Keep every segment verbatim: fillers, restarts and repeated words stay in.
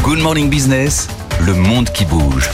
Good Morning Business, le monde qui bouge.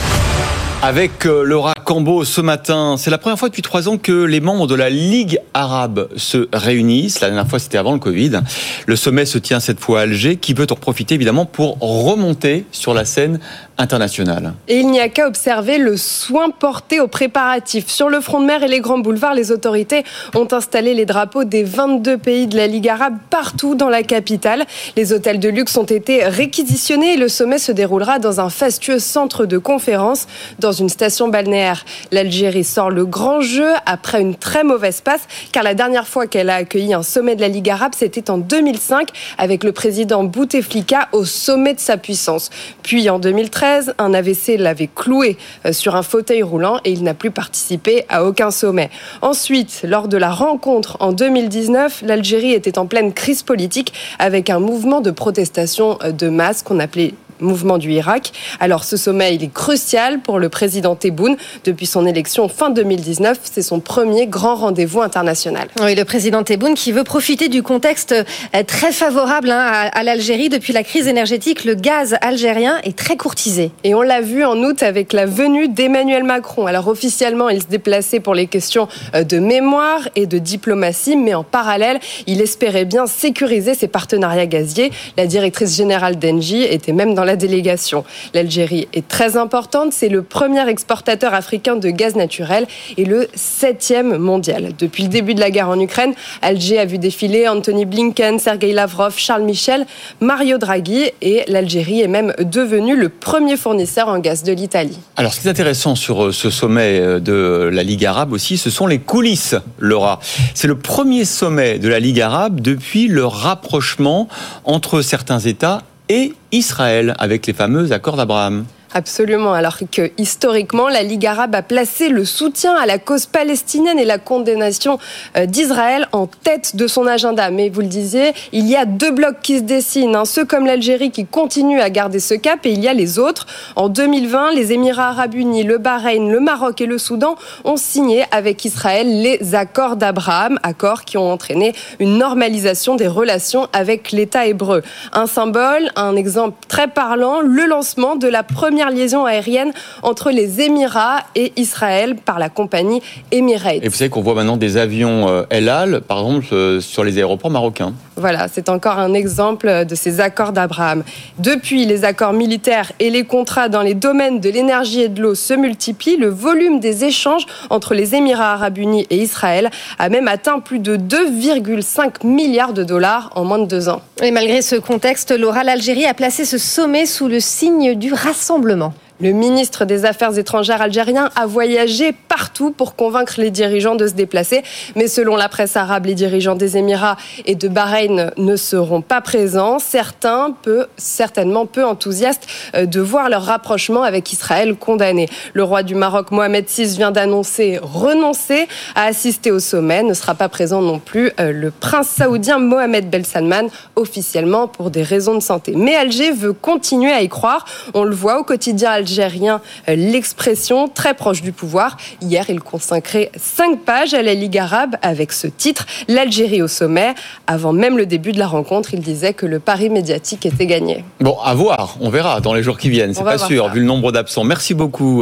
Avec Laura Cambo ce matin, c'est la première fois depuis trois ans que les membres de la Ligue arabe se réunissent. La dernière fois, c'était avant le Covid. Le sommet se tient cette fois à Alger, qui veut en profiter évidemment pour remonter sur la scène internationale. Et il n'y a qu'à observer le soin porté aux préparatifs. Sur le front de mer et les grands boulevards, les autorités ont installé les drapeaux des vingt-deux pays de la Ligue arabe partout dans la capitale. Les hôtels de luxe ont été réquisitionnés et le sommet se déroulera dans un fastueux centre de conférence dans une station balnéaire. L'Algérie sort le grand jeu après une très mauvaise passe, car la dernière fois qu'elle a accueilli un sommet de la Ligue arabe, c'était en deux mille cinq avec le président Bouteflika au sommet de sa puissance. Puis en deux mille treize, un A V C l'avait cloué sur un fauteuil roulant et il n'a plus participé à aucun sommet. Ensuite, lors de la rencontre en deux mille dix-neuf, l'Algérie était en pleine crise politique avec un mouvement de protestation de masse qu'on appelait mouvement du Irak. Alors ce sommet, il est crucial pour le président Tebboune. Depuis son élection fin deux mille dix-neuf, c'est son premier grand rendez-vous international. Oui, le président Tebboune qui veut profiter du contexte très favorable hein, à, à l'Algérie. Depuis la crise énergétique, le gaz algérien est très courtisé. Et on l'a vu en août avec la venue d'Emmanuel Macron. Alors officiellement, il se déplaçait pour les questions de mémoire et de diplomatie, mais en parallèle, il espérait bien sécuriser ses partenariats gaziers. La directrice générale d'Engie était même dans la délégation. L'Algérie est très importante, c'est le premier exportateur africain de gaz naturel et le septième mondial. Depuis le début de la guerre en Ukraine, Alger a vu défiler Anthony Blinken, Sergei Lavrov, Charles Michel, Mario Draghi et l'Algérie est même devenue le premier fournisseur en gaz de l'Italie. Alors ce qui est intéressant sur ce sommet de la Ligue arabe aussi, ce sont les coulisses, Laura. C'est le premier sommet de la Ligue arabe depuis le rapprochement entre certains États et Israël, avec les fameux accords d'Abraham. Absolument, alors que historiquement, la Ligue arabe a placé le soutien à la cause palestinienne et la condamnation d'Israël en tête de son agenda. Mais vous le disiez, il y a deux blocs qui se dessinent, hein. Ceux comme l'Algérie qui continuent à garder ce cap et il y a les autres. En deux mille vingt, les Émirats arabes unis, le Bahreïn, le Maroc et le Soudan ont signé avec Israël les accords d'Abraham, accords qui ont entraîné une normalisation des relations avec l'État hébreu. Un symbole, un exemple très parlant, le lancement de la première liaison aérienne entre les Émirats et Israël par la compagnie Emirates. Et vous savez qu'on voit maintenant des avions El Al, par exemple, sur les aéroports marocains. Voilà, c'est encore un exemple de ces accords d'Abraham. Depuis, les accords militaires et les contrats dans les domaines de l'énergie et de l'eau se multiplient. Le volume des échanges entre les Émirats arabes unis et Israël a même atteint plus de deux virgule cinq milliards de dollars en moins de deux ans. Et malgré ce contexte, Laura, l'Algérie a placé ce sommet sous le signe du rassemblement. Le ministre des Affaires étrangères algérien a voyagé partout pour convaincre les dirigeants de se déplacer. Mais selon la presse arabe, les dirigeants des Émirats et de Bahreïn ne seront pas présents. Certains, peu, certainement peu enthousiastes de voir leur rapprochement avec Israël condamné. Le roi du Maroc, Mohamed six, vient d'annoncer renoncer à assister au sommet. Ne sera pas présent non plus le prince saoudien Mohamed Ben Salman, officiellement pour des raisons de santé. Mais Alger veut continuer à y croire. On le voit au quotidien algérien. Algérien, l'expression très proche du pouvoir. Hier, il consacrait cinq pages à la Ligue arabe avec ce titre, l'Algérie au sommet. Avant même le début de la rencontre, il disait que le pari médiatique était gagné. Bon, à voir, on verra dans les jours qui viennent, c'est pas sûr, vu le nombre d'absents. Merci beaucoup.